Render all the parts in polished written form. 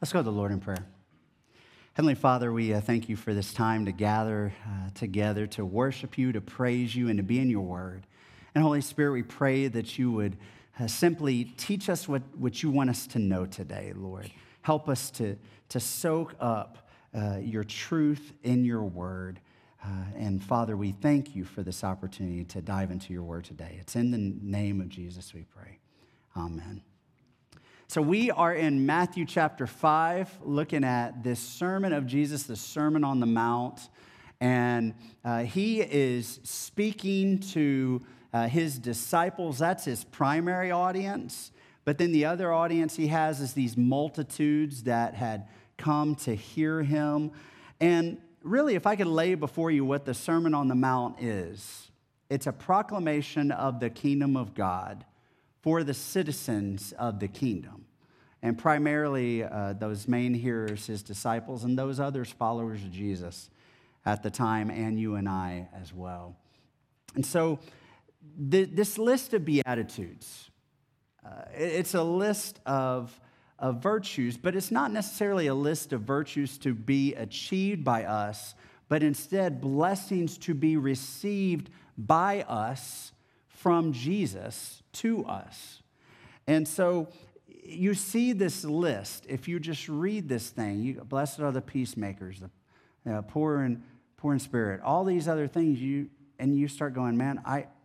Let's go to the Lord in prayer. Heavenly Father, we thank you for this time to gather together to worship you, to praise you, and to be in your word. And Holy Spirit, we pray that you would simply teach us what you want us to know today, Lord. Help us to soak up your truth in your word. And Father, we thank you for this opportunity to dive into your word today. It's in the name of Jesus we pray. Amen. So we are in Matthew chapter 5, looking at this sermon of Jesus, the Sermon on the Mount. And he is speaking to his disciples. That's his primary audience. But then the other audience he has is these multitudes that had come to hear him. And really, if I could lay before you what the Sermon on the Mount is, it's a proclamation of the kingdom of God for the citizens of the kingdom. And primarily those main hearers, his disciples, and those others, followers of Jesus at the time, and you and I as well. And so this list of Beatitudes, it's a list of virtues, but it's not necessarily a list of virtues to be achieved by us, but instead blessings to be received by us from Jesus to us. And so you see this list. If you just read this thing, blessed are the peacemakers, the poor in spirit, all these other things, you start going, man,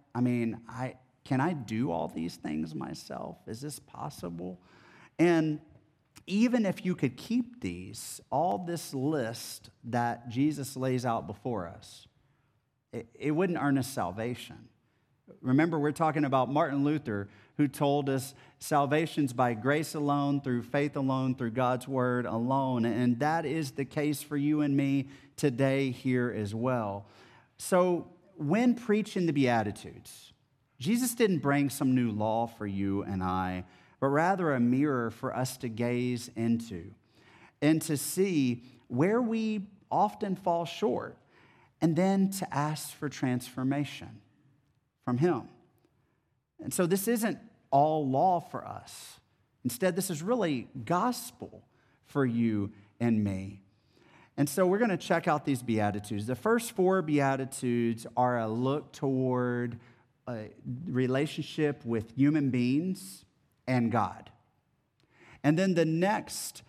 can I do all these things myself? Is this possible? And even if you could keep these, all this list that Jesus lays out before us, it wouldn't earn us salvation. Remember, we're talking about Martin Luther, who told us salvation's by grace alone, through faith alone, through God's word alone. And that is the case for you and me today here as well. So when preaching the Beatitudes, Jesus didn't bring some new law for you and I, but rather a mirror for us to gaze into and to see where we often fall short, and then to ask for transformation from him. And so this isn't all law for us. Instead, this is really gospel for you and me. And so we're going to check out these Beatitudes. The first 4 Beatitudes are a look toward a relationship with human beings and God. And then the next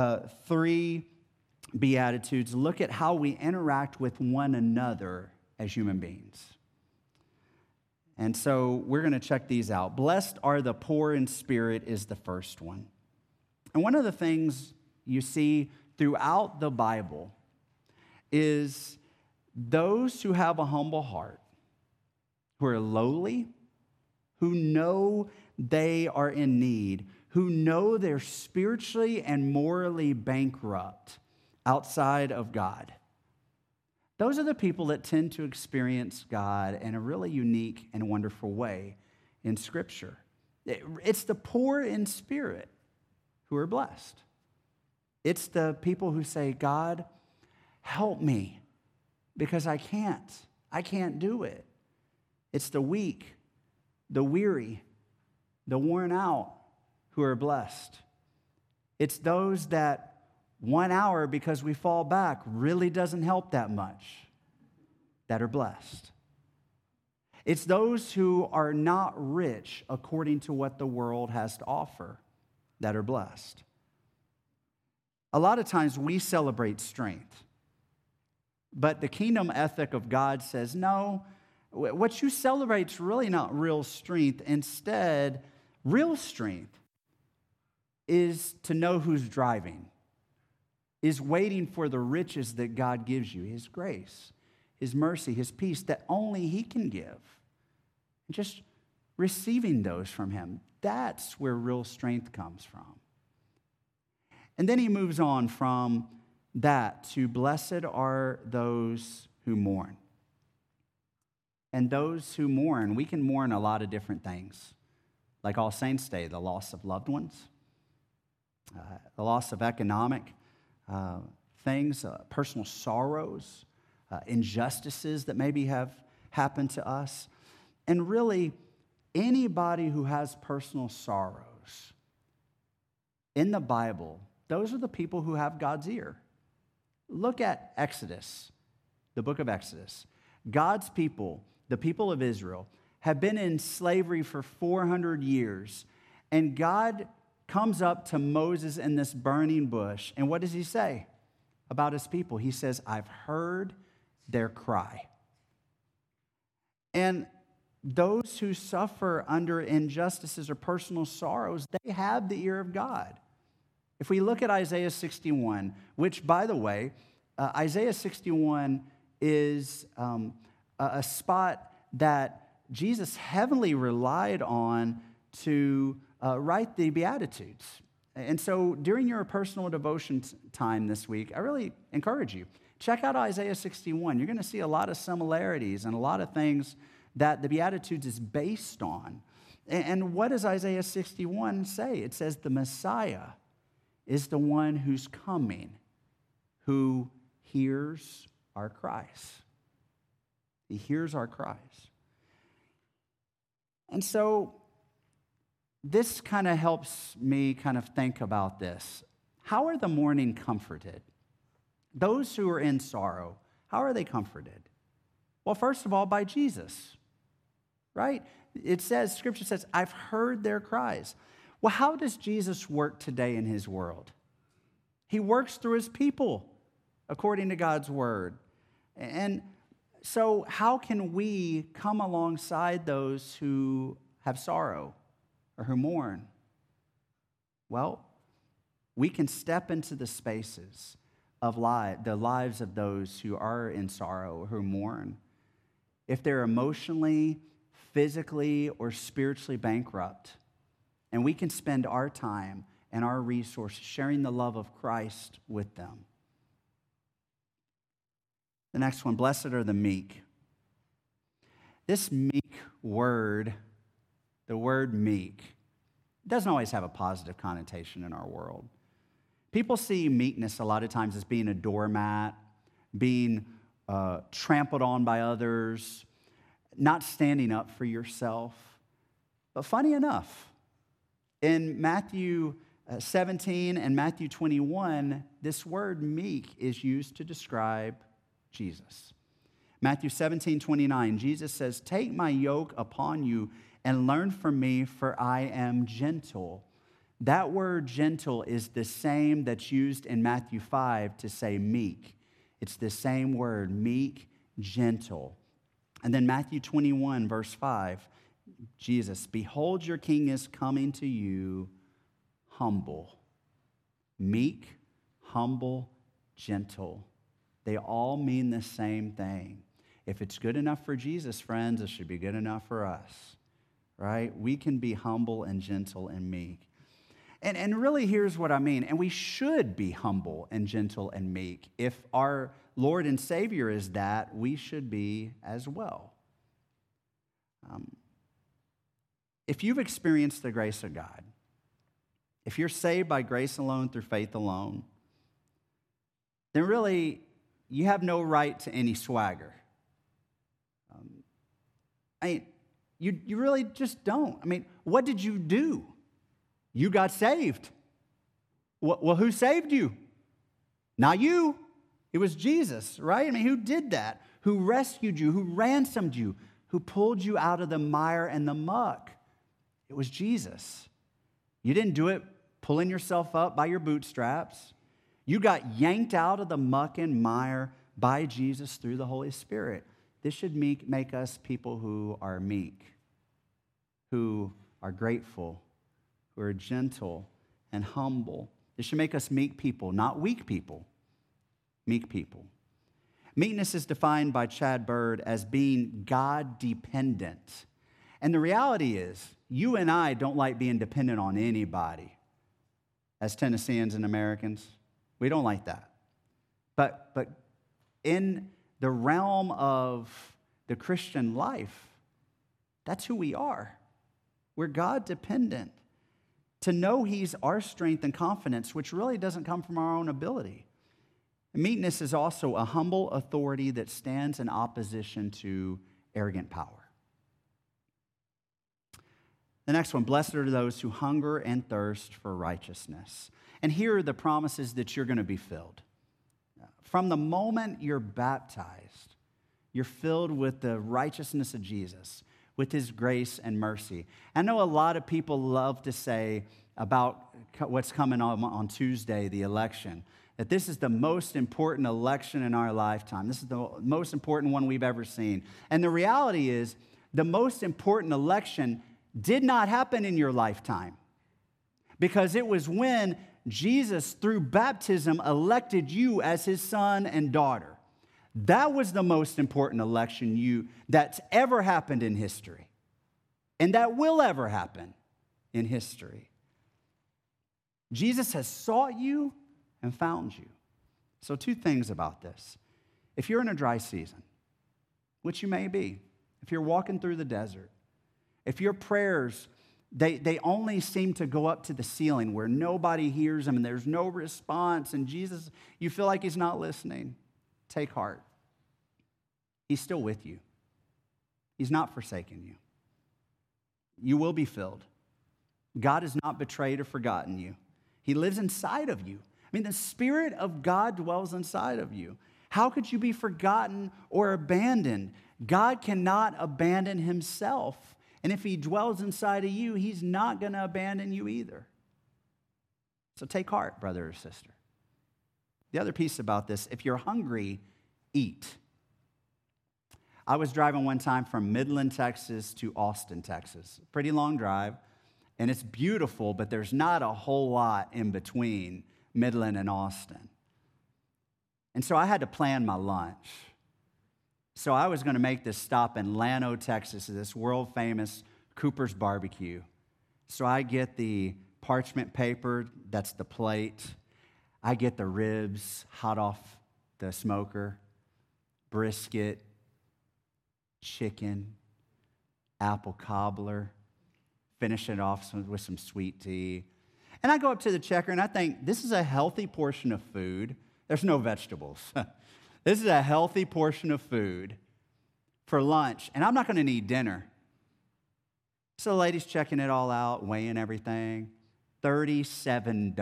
3 Beatitudes look at how we interact with one another as human beings. And so we're going to check these out. Blessed are the poor in spirit is the first one. And one of the things you see throughout the Bible is those who have a humble heart, who are lowly, who know they are in need, who know they're spiritually and morally bankrupt outside of God. Those are the people that tend to experience God in a really unique and wonderful way in Scripture. It's the poor in spirit who are blessed. It's the people who say, God, help me, because I can't do it. It's the weak, the weary, the worn out who are blessed. It's those that 1 hour, because we fall back, really doesn't help that much, that are blessed. It's those who are not rich according to what the world has to offer that are blessed. A lot of times we celebrate strength, but the kingdom ethic of God says, no, what you celebrate is really not real strength. Instead, real strength is to know who's driving, is waiting for the riches that God gives you, his grace, his mercy, his peace that only he can give. And just receiving those from him, that's where real strength comes from. And then he moves on from that to blessed are those who mourn. And those who mourn, we can mourn a lot of different things. Like All Saints' Day, the loss of loved ones, the loss of economic things, personal sorrows, injustices that maybe have happened to us. And really, anybody who has personal sorrows, in the Bible, those are the people who have God's ear. Look at Exodus, the book of Exodus. God's people, the people of Israel, have been in slavery for 400 years. And God comes up to Moses in this burning bush. And what does he say about his people? He says, I've heard their cry. And those who suffer under injustices or personal sorrows, they have the ear of God. If we look at Isaiah 61, which, by the way, Isaiah 61 is a spot that Jesus heavily relied on to write the Beatitudes. And so during your personal devotion time this week, I really encourage you, check out Isaiah 61. You're going to see a lot of similarities and a lot of things that the Beatitudes is based on. And what does Isaiah 61 say? It says the Messiah is the one who's coming, who hears our cries. He hears our cries. And so this kind of helps me kind of think about this. How are the mourning comforted? Those who are in sorrow, how are they comforted? Well, first of all, by Jesus, right? It says, Scripture says, I've heard their cries. Well, how does Jesus work today in his world? He works through his people, according to God's word. And so how can we come alongside those who have sorrow or who mourn? Well, we can step into the spaces of the lives of those who are in sorrow or who mourn. If they're emotionally, physically, or spiritually bankrupt, and we can spend our time and our resources sharing the love of Christ with them. The next one, blessed are the meek. This meek word, the word meek, doesn't always have a positive connotation in our world. People see meekness a lot of times as being a doormat, being trampled on by others, not standing up for yourself. But funny enough, in Matthew 17 and Matthew 21, this word meek is used to describe Jesus. Matthew 17:29, Jesus says, take my yoke upon you and learn from me, for I am gentle. That word gentle is the same that's used in Matthew 5 to say meek. It's the same word, meek, gentle. And then Matthew 21, verse 5, Jesus, behold, your king is coming to you, humble. Meek, humble, gentle. They all mean the same thing. If it's good enough for Jesus, friends, it should be good enough for us, right? We can be humble and gentle and meek. And really, here's what I mean. And we should be humble and gentle and meek. If our Lord and Savior is that, we should be as well. If you've experienced the grace of God, if you're saved by grace alone through faith alone, then really you have no right to any swagger. You really just don't. I mean, what did you do? You got saved. Well, who saved you? Not you. It was Jesus, right? I mean, who did that? Who rescued you? Who ransomed you? Who pulled you out of the mire and the muck? It was Jesus. You didn't do it pulling yourself up by your bootstraps. You got yanked out of the muck and mire by Jesus through the Holy Spirit. This should make us people who are meek, who are grateful, who are gentle and humble. This should make us meek people, not weak people. Meek people. Meekness is defined by Chad Bird as being God-dependent. And the reality is, you and I don't like being dependent on anybody. As Tennesseans and Americans, we don't like that. But in the realm of the Christian life, that's who we are. We're God-dependent. To know He's our strength and confidence, which really doesn't come from our own ability. Meekness is also a humble authority that stands in opposition to arrogant power. The next one, blessed are those who hunger and thirst for righteousness. And here are the promises that you're going to be filled. From the moment you're baptized, you're filled with the righteousness of Jesus, with his grace and mercy. I know a lot of people love to say about what's coming on Tuesday, the election, that this is the most important election in our lifetime. This is the most important one we've ever seen. And the reality is, the most important election did not happen in your lifetime, because it was when Jesus, through baptism, elected you as his son and daughter. That was the most important election that's ever happened in history, and that will ever happen in history. Jesus has sought you and found you. So 2 things about this. If you're in a dry season, which you may be, if you're walking through the desert, if your prayers, they only seem to go up to the ceiling where nobody hears them and there's no response, and Jesus, you feel like he's not listening, take heart. He's still with you. He's not forsaken you. You will be filled. God has not betrayed or forgotten you. He lives inside of you. I mean, the Spirit of God dwells inside of you. How could you be forgotten or abandoned? God cannot abandon himself. And if he dwells inside of you, he's not going to abandon you either. So take heart, brother or sister. The other piece about this, if you're hungry, eat. I was driving one time from Midland, Texas to Austin, Texas. Pretty long drive, and it's beautiful, but there's not a whole lot in between Midland and Austin. And so I had to plan my lunch. So I was going to make this stop in Llano, Texas, this world-famous Cooper's Barbecue. So I get the parchment paper, that's the plate. I get the ribs hot off the smoker, brisket, chicken, apple cobbler, finish it off with some sweet tea. And I go up to the checker and I think, this is a healthy portion of food. There's no vegetables. This is a healthy portion of food for lunch, and I'm not going to need dinner. So the lady's checking it all out, weighing everything, $37.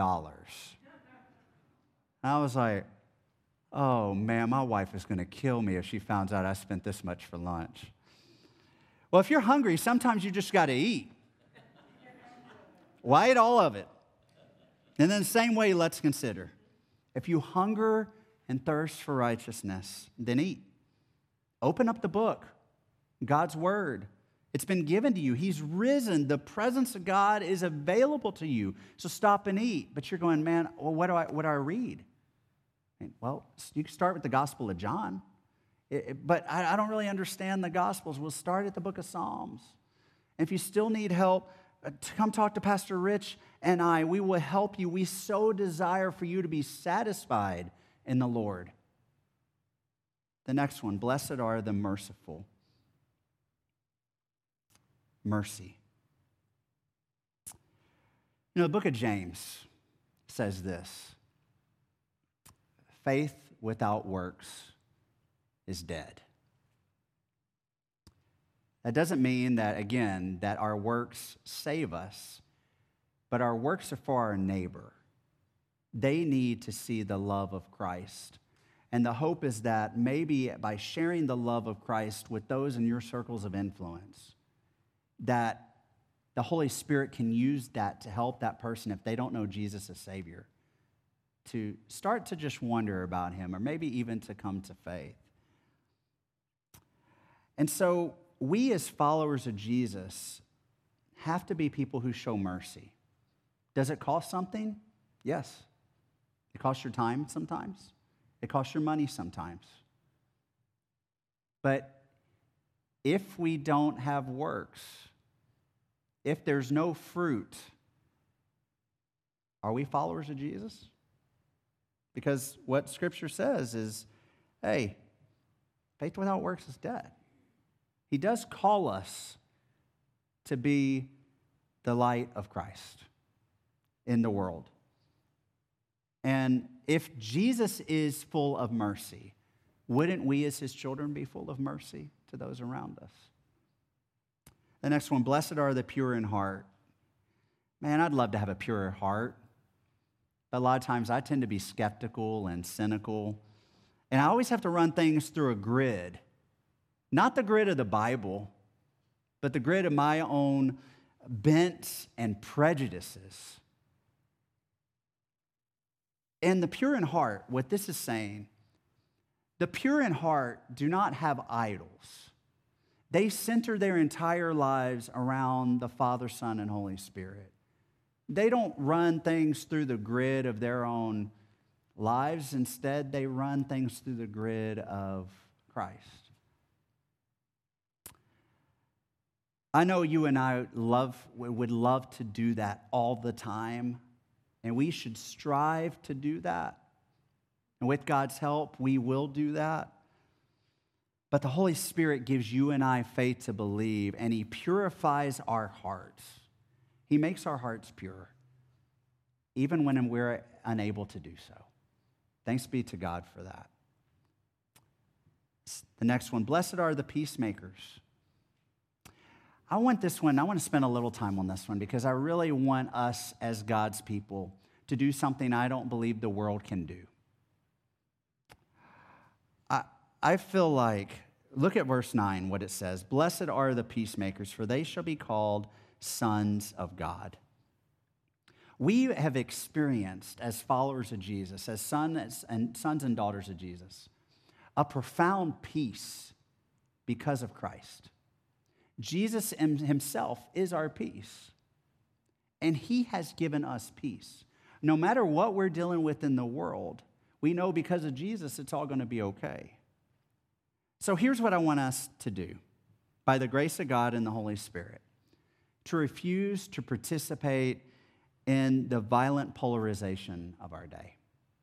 I was like, oh, man, my wife is going to kill me if she finds out I spent this much for lunch. Well, if you're hungry, sometimes you just got to eat. Why eat all of it? And then the same way, let's consider. If you hunger and thirst for righteousness, then eat. Open up the book, God's word. It's been given to you. He's risen. The presence of God is available to you. So stop and eat. But you're going, man, well, what do I read? Well, you can start with the Gospel of John. But I don't really understand the Gospels. We'll start at the book of Psalms. And if you still need help, come talk to Pastor Rich and I. We will help you. We so desire for you to be satisfied in the Lord. The next one, blessed are the merciful. Mercy. You know, the book of James says this: faith without works is dead. That doesn't mean that, again, that our works save us, but our works are for our neighbor. They need to see the love of Christ. And the hope is that maybe by sharing the love of Christ with those in your circles of influence, that the Holy Spirit can use that to help that person, if they don't know Jesus as Savior, to start to just wonder about him, or maybe even to come to faith. And so we as followers of Jesus have to be people who show mercy. Does it cost something? Yes. It costs your time sometimes. It costs your money sometimes. But if we don't have works, if there's no fruit, are we followers of Jesus? Because what Scripture says is, hey, faith without works is dead. He does call us to be the light of Christ in the world. And if Jesus is full of mercy, wouldn't we as his children be full of mercy to those around us? The next one, blessed are the pure in heart. Man, I'd love to have a pure heart. But a lot of times I tend to be skeptical and cynical. And I always have to run things through a grid. Not the grid of the Bible, but the grid of my own bents and prejudices. And the pure in heart, what this is saying, the pure in heart do not have idols. They center their entire lives around the Father, Son, and Holy Spirit. They don't run things through the grid of their own lives. Instead, they run things through the grid of Christ. I know you and I would love to do that all the time, and we should strive to do that. And with God's help, we will do that. But the Holy Spirit gives you and I faith to believe, and He purifies our hearts. He makes our hearts pure, even when we're unable to do so. Thanks be to God for that. The next one, blessed are the peacemakers. I want to spend a little time on this one because I really want us as God's people to do something I don't believe the world can do. I feel like, look at verse 9, what it says. Blessed are the peacemakers, for they shall be called sons of God. We have experienced, as followers of Jesus, as sons and daughters of Jesus, a profound peace because of Christ. Jesus himself is our peace, and he has given us peace. No matter what we're dealing with in the world, we know because of Jesus it's all going to be okay. So here's what I want us to do, by the grace of God and the Holy Spirit, to refuse to participate in the violent polarization of our day.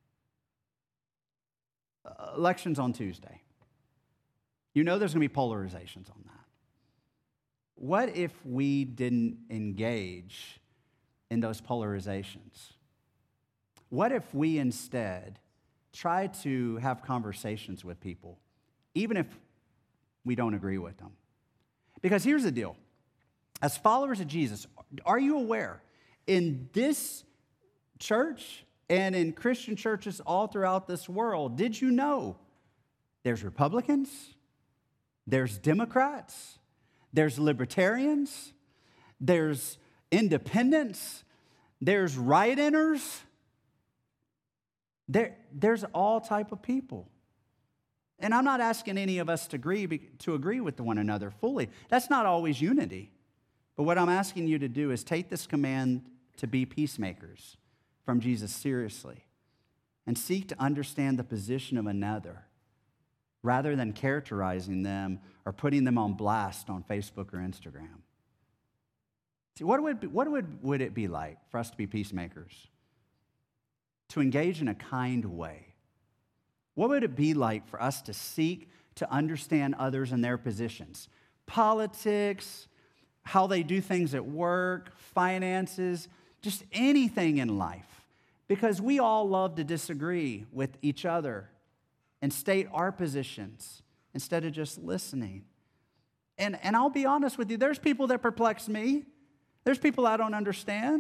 Elections on Tuesday. You know there's going to be polarizations on that. What if we didn't engage in those polarizations? What if we instead tried to have conversations with people, even if we don't agree with them? Because here's the deal. As followers of Jesus, are you aware in this church and in Christian churches all throughout this world, did you know there's Republicans, there's Democrats, there's libertarians, there's independents, there's right-inners, there's all type of people. And I'm not asking any of us to agree with one another fully. That's not always unity. But what I'm asking you to do is take this command to be peacemakers from Jesus seriously and seek to understand the position of another rather than characterizing them or putting them on blast on Facebook or Instagram. See, what would it be like for us to be peacemakers? To engage in a kind way. What would it be like for us to seek to understand others and their positions? Politics, how they do things at work, finances, just anything in life. Because we all love to disagree with each other and state our positions instead of just listening. And I'll be honest with you, there's people that perplex me. There's people I don't understand.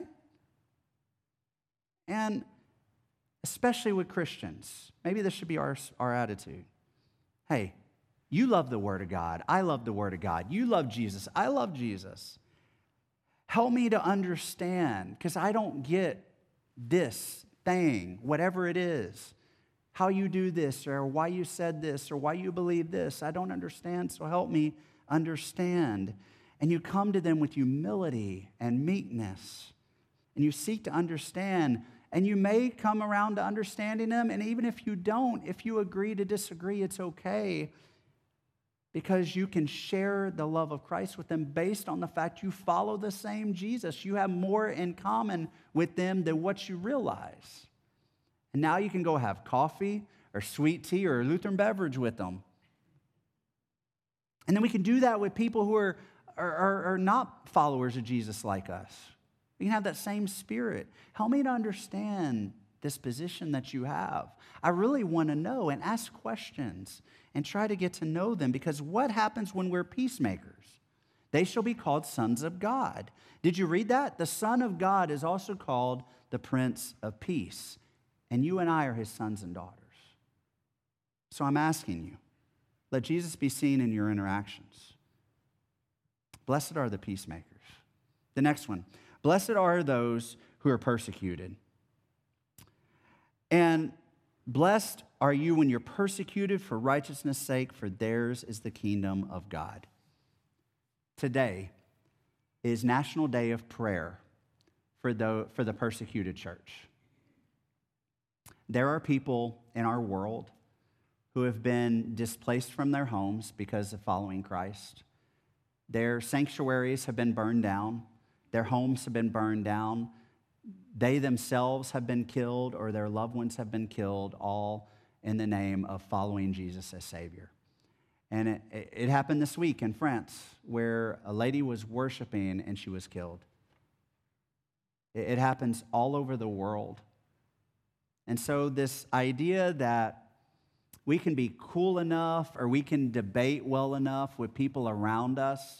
And especially with Christians, maybe this should be our attitude. Hey, you love the Word of God. I love the Word of God. You love Jesus. I love Jesus. Help me to understand, because I don't get this thing, whatever it is, how you do this or why you said this or why you believe this. I don't understand, so help me understand. And you come to them with humility and meekness, and you seek to understand. And you may come around to understanding them, and even if you don't, if you agree to disagree, it's okay, because you can share the love of Christ with them based on the fact you follow the same Jesus. You have more in common with them than what you realize. And now you can go have coffee or sweet tea or a Lutheran beverage with them. And then we can do that with people who are not followers of Jesus like us. We can have that same spirit. Help me to understand this position that you have. I really want to know, and ask questions and try to get to know them, because what happens when we're peacemakers? They shall be called sons of God. Did you read that? The Son of God is also called the Prince of Peace. And you and I are his sons and daughters. So I'm asking you, let Jesus be seen in your interactions. Blessed are the peacemakers. The next one, blessed are those who are persecuted. And blessed are you when you're persecuted for righteousness' sake, for theirs is the kingdom of God. Today is National Day of Prayer for the persecuted church. There are people in our world who have been displaced from their homes because of following Christ. Their sanctuaries have been burned down. Their homes have been burned down. They themselves have been killed, or their loved ones have been killed, all in the name of following Jesus as Savior. And it happened this week in France, where a lady was worshiping and she was killed. It happens all over the world. And so this idea that we can be cool enough or we can debate well enough with people around us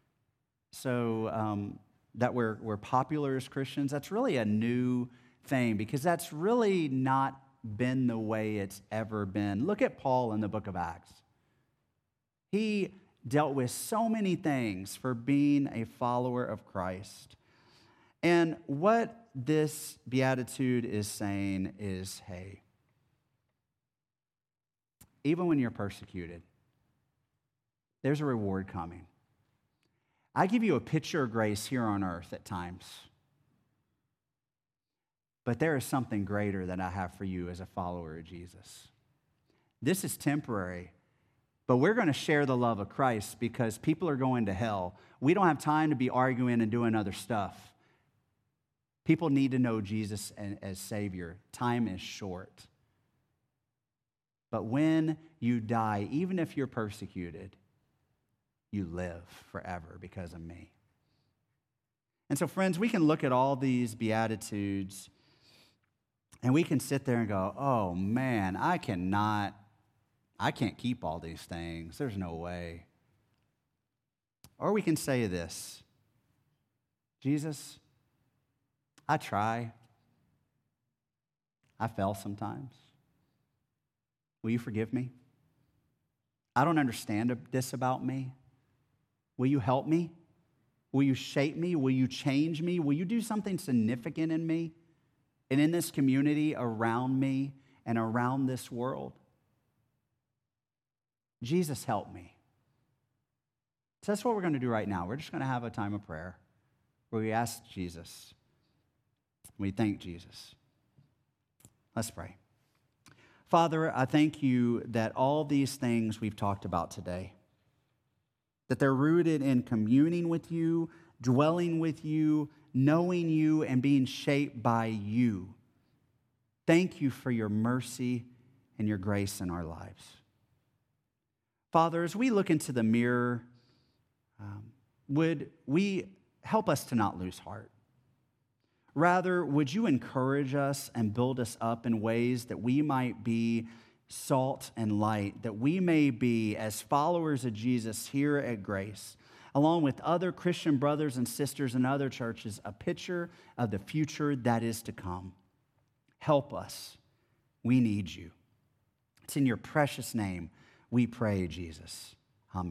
so that we're popular as Christians, that's really a new thing, because that's really not been the way it's ever been. Look at Paul in the book of Acts. He dealt with so many things for being a follower of Christ. And what this beatitude is saying is, hey, even when you're persecuted, there's a reward coming. I give you a picture of grace here on earth at times, but there is something greater that I have for you as a follower of Jesus. This is temporary, but we're going to share the love of Christ because people are going to hell. We don't have time to be arguing and doing other stuff. People need to know Jesus as Savior. Time is short. But when you die, even if you're persecuted, you live forever because of me. And so, friends, we can look at all these Beatitudes and we can sit there and go, oh man, I can't keep all these things. There's no way. Or we can say this, Jesus, I try. I fail sometimes. Will you forgive me? I don't understand this about me. Will you help me? Will you shape me? Will you change me? Will you do something significant in me and in this community around me and around this world? Jesus, help me. So that's what we're going to do right now. We're just going to have a time of prayer where we ask Jesus. We thank Jesus. Let's pray. Father, I thank you that all these things we've talked about today, that they're rooted in communing with you, dwelling with you, knowing you, and being shaped by you. Thank you for your mercy and your grace in our lives. Father, as we look into the mirror, would we help us to not lose heart? Rather, would you encourage us and build us up in ways that we might be salt and light, that we may be, as followers of Jesus here at Grace, along with other Christian brothers and sisters in other churches, a picture of the future that is to come. Help us. We need you. It's in your precious name we pray, Jesus.